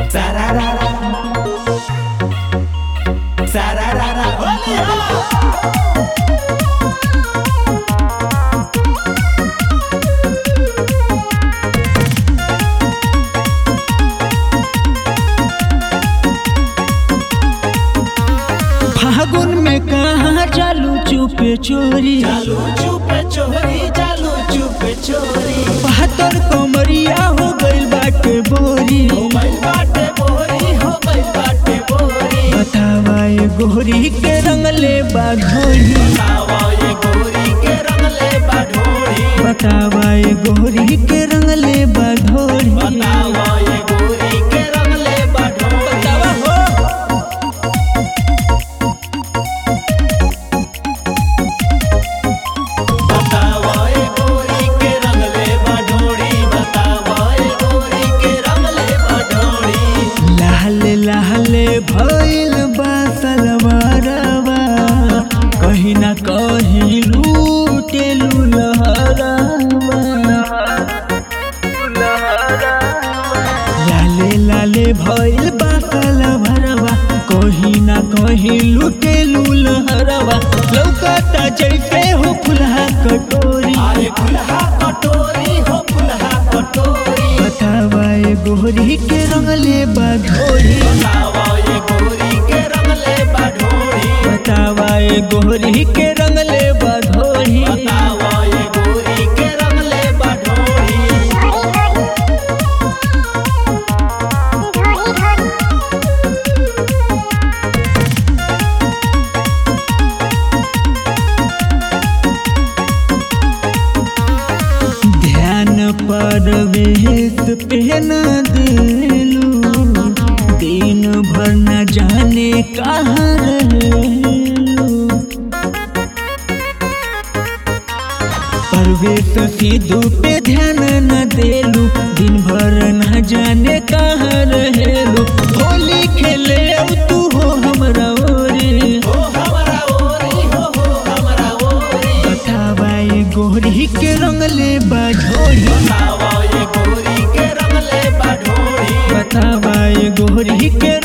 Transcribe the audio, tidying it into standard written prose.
Sararara, sararara, फागुन में कहाँ चालू चुपे चोरी, चालू चुपे चोरी, चालू चुपे चोरी। बहत्तर कमरिया हो गइल बाटे बोरी। हो गइल बाटे बोरी, हो गइल बाटे बोरी। बतावा ये गोरी के रंगले बा घोड़ी, बतावा ये गोरी के रंगले बा ढोरी। बतावा ये गोरी के रंगले बा घोड़ी। बतावा ये गोरी के रंगले बा ढोरी। बतावा हो। बतावा ये गोरी के रंगले बा ढोरी। बतावा ये गोरी के रंगले बा ढोरी। लाल लाल भइल बा सलवारवा, कहीं ना कहीं लूटेलू लहरवा। लाले लाले भइल बा सलवारवा, कहीं ना कहीं लूटेलू लहरवा। लौकता जैसे हो फुलहा कटोरी, अरे फुलहा कटोरी हो फुलहा कटोरी। बतावा ये गोरी के रंगले बा घोड़ी। बतावा ये गोरी के रंगले बा ढोरी। बतावा ये गोरी के रंगले बा घोड़ी। बतावा ये गोरी के रंगले बा ढोरी। ध्यान पर वेश पहना दिलू, दिन भर न जाने कहाँ रहलू। परवेश सिद्धू पे ध्यान न देलू, दिन भर न जाने कहाँ रहेलू। होली खेले अब तू हो हमरा ओरे, हो हमरा ओरी, हो हमरा ओरी। बतावा ये गोरी के रंगले बा झोड़ी। बतावा ये गोरी के रंगले बा ढोरी। बतावा ये गोरी के